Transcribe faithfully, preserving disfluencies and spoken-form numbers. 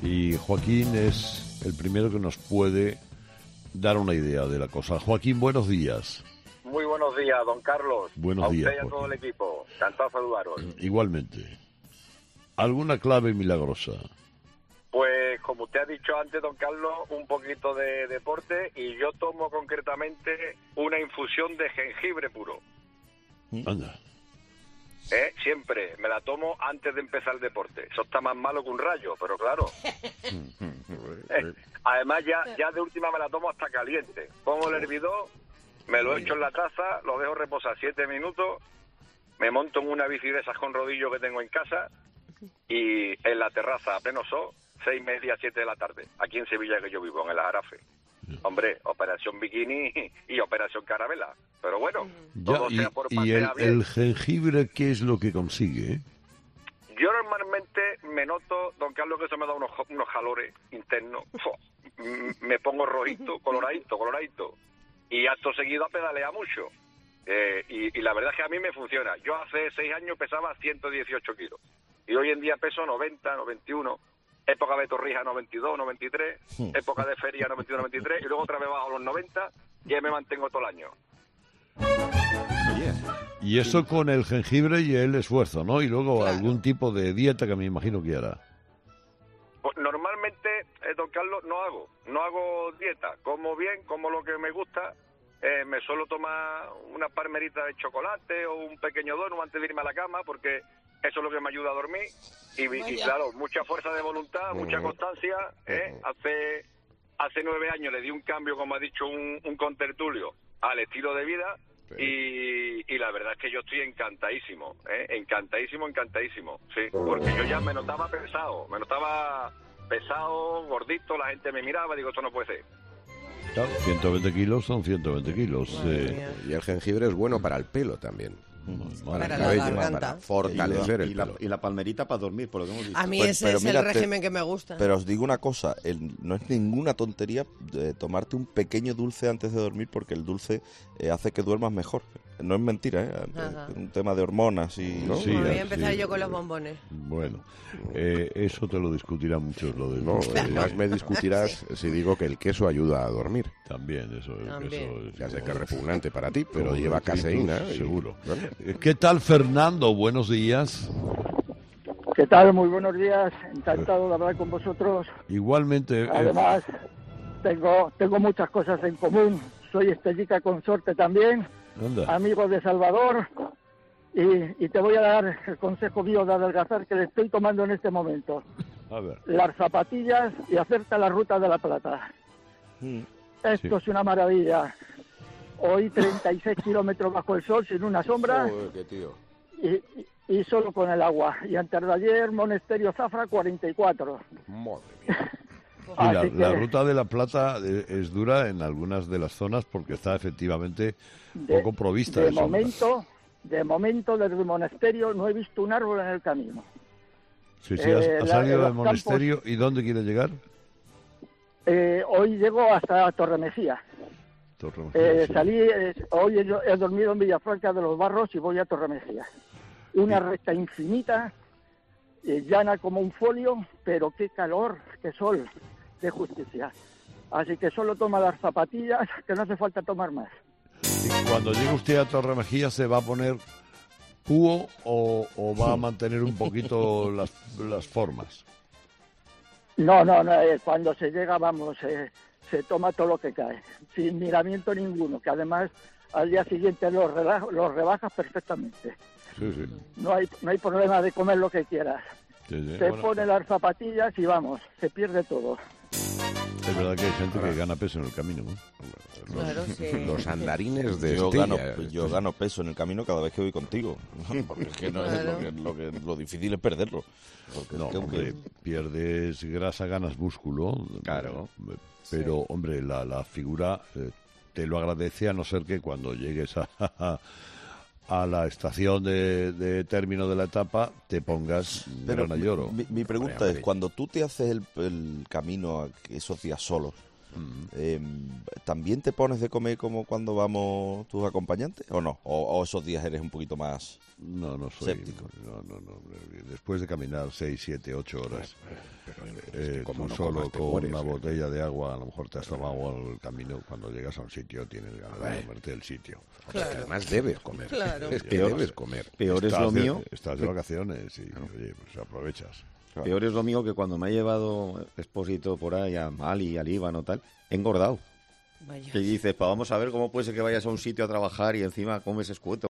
Y Joaquín es el primero que nos puede dar una idea de la cosa. Joaquín, buenos días. Muy buenos días, don Carlos. Buenos a días, usted y a todo el equipo. Encantado de saludaros. Igualmente. ¿Alguna clave milagrosa? Pues, como usted ha dicho antes, don Carlos, un poquito de deporte y yo tomo concretamente una infusión de jengibre puro. Anda. ¿Eh? Siempre me la tomo antes de empezar el deporte. Eso está más malo que un rayo, pero claro. eh, además, ya, ya de última me la tomo hasta caliente. Pongo el hervidor, me lo echo en la taza, lo dejo reposar siete minutos, me monto en una bici de esas con rodillo que tengo en casa y en la terraza a pleno sol, seis y media, siete de la tarde, aquí en Sevilla que yo vivo, en el Ajarafe. Hombre, operación bikini y operación carabela. Pero bueno, todo ya, sea y, por y el, bien. el jengibre, ¿qué es lo que consigue? Yo normalmente me noto, don Carlos, que eso me da unos, unos jalores internos. Me pongo rojito, coloradito, coloradito. Y acto seguido a pedalear mucho. Eh, y, y la verdad es que a mí me funciona. Yo hace seis años pesaba ciento dieciocho kilos. Y hoy en día peso noventa, noventa y uno. Época de Torrija noventa y dos, noventa y tres, época de feria noventa y dos, noventa y tres, y luego otra vez bajo los noventa y ahí me mantengo todo el año. Y eso sí, con el jengibre y el esfuerzo, ¿no? Y luego claro, algún tipo de dieta que me imagino que hará. Pues normalmente, eh, don Carlos, no hago, no hago dieta. Como bien, como lo que me gusta, eh, me suelo tomar una palmerita de chocolate o un pequeño donut antes de irme a la cama, porque eso es lo que me ayuda a dormir. Y, y claro, mucha fuerza de voluntad, mucha constancia. ¿eh? Hace hace nueve años le di un cambio, como ha dicho un, un contertulio, al estilo de vida. Sí. Y, y la verdad es que yo estoy encantadísimo, ¿eh? encantadísimo, encantadísimo. Sí, porque yo ya me notaba pesado, me notaba pesado, gordito, la gente me miraba, digo, esto no puede ser. Claro, ciento veinte kilos son ciento veinte kilos. Eh. Y el jengibre es bueno para el pelo también. Para, para el cabello, para fortalecer y la, el y, la, pelo. y la palmerita para dormir, por lo que hemos dicho. A mí pues, ese pero es mira, el régimen te, que me gusta. Pero os digo una cosa, el, no es ninguna tontería eh, tomarte un pequeño dulce antes de dormir, porque el dulce eh, hace que duermas mejor. No es mentira, ¿eh? Es un tema de hormonas y... ¿no? Sí, bueno, voy a empezar sí, yo con los bombones. Bueno, eh, eso te lo discutirán muchos, lo de... No, eh, más me discutirás sí. si digo que el queso ayuda a dormir. También, eso, También. eso es... Ya sé que es repugnante para ti, pero Como lleva caseína. y, seguro. ¿Vale? ¿Qué tal, Fernando? Buenos días. ¿Qué tal? Muy buenos días. Encantado de hablar con vosotros. Igualmente. Además, eh... tengo tengo muchas cosas en común. Soy Estellica Consorte también, Anda. amigo de Salvador, y, y te voy a dar el consejo mío de adelgazar que le estoy tomando en este momento. A ver. Las zapatillas y hacerte la Ruta de la Plata. Mm. Esto Sí. es una maravilla. Hoy treinta y seis kilómetros bajo el sol, sin una sombra. Joder, qué tío. Y, y, y solo con el agua. Y antes de ayer, Monesterio Zafra, cuarenta y cuatro. Madre mía. Y la, Así que, la Ruta de la Plata eh, es dura en algunas de las zonas porque está efectivamente de, poco provista de de sombra. momento, de momento, desde el monasterio no he visto un árbol en el camino. Sí, sí, has, Eh, has la- salido en del los monasterio. ¿Y dónde quieres llegar? Eh, hoy llego hasta Torremejía. Torremejía, Eh, sí. salí, eh, hoy he, he dormido en Villafranca de los Barros y voy a Torremejía. Una recta infinita, eh, llana como un folio, pero qué calor, qué sol, qué justicia. Así que solo toma las zapatillas, que no hace falta tomar más. Y cuando llegue usted a Torremejía, ¿se va a poner púo o, o va a mantener un poquito las, las formas? No, no, no, eh, cuando se llega, vamos, eh, se toma todo lo que cae, sin miramiento ninguno, que además al día siguiente los, relaja, los rebajas perfectamente. Sí, sí. No hay, no hay problema de comer lo que quieras. Sí, sí. Se Bueno, pone las zapatillas y vamos, se pierde todo. es verdad que hay gente que gana peso en el camino, ¿no? Los, Claro, sí. los andarines de Yo Estella. gano, yo gano peso en el camino cada vez que voy contigo. Porque es que no es Claro. lo, que, lo, que, lo difícil es perderlo. Porque No, es que, hombre, pierdes grasa, ganas músculo. Claro. Pero, hombre, la, la figura eh, te lo agradece, a no ser que cuando llegues a, a la estación de, de término de la etapa te pongas Pero grana lloro. mi, mi pregunta Hombre, es, cuando tú te haces el, el camino a esos días solos, Mm. Eh, ¿También te pones de comer como cuando vamos tus acompañantes o no? ¿O, o esos días eres un poquito más No, no soy. séptico? No, no, no. Después de caminar seis, siete, ocho horas, Pero, es eh, que como tú no solo comas, te con mueres, una ¿eh? botella de agua, a lo mejor te has tomado algo el camino. Cuando llegas a un sitio, tienes ganas de comerte el sitio. Claro. Además debes comer. Claro. Es que Peor- debes comer. Peor es Estás lo de- mío. Estás de vacaciones y, oye, pues aprovechas. Peor es lo mío que cuando me ha llevado Expósito por ahí a Mali, al Líbano, tal, he engordado. Vaya. Y dices, pues vamos a ver cómo puede ser que vayas a un sitio a trabajar y encima comes escueto.